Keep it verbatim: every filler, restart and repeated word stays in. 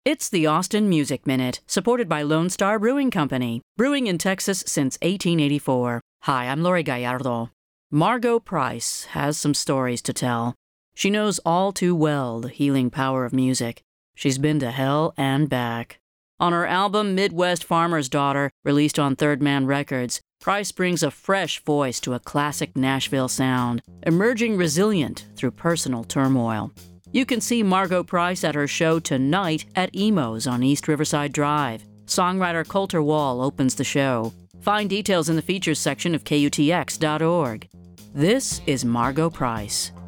It's the Austin Music Minute, supported by Lone Star Brewing Company, brewing in Texas since eighteen eighty-four. Hi, I'm Lori Gallardo. Margo Price has some stories to tell. She knows all too well the healing power of music. She's been to hell and back. On her album Midwest Farmer's Daughter, released on Third Man Records, Price brings a fresh voice to a classic Nashville sound, emerging resilient through personal turmoil. You can see Margo Price at her show tonight at Emo's on East Riverside Drive. Songwriter Colter Wall opens the show. Find details in the features section of K U T X dot org. This is Margo Price.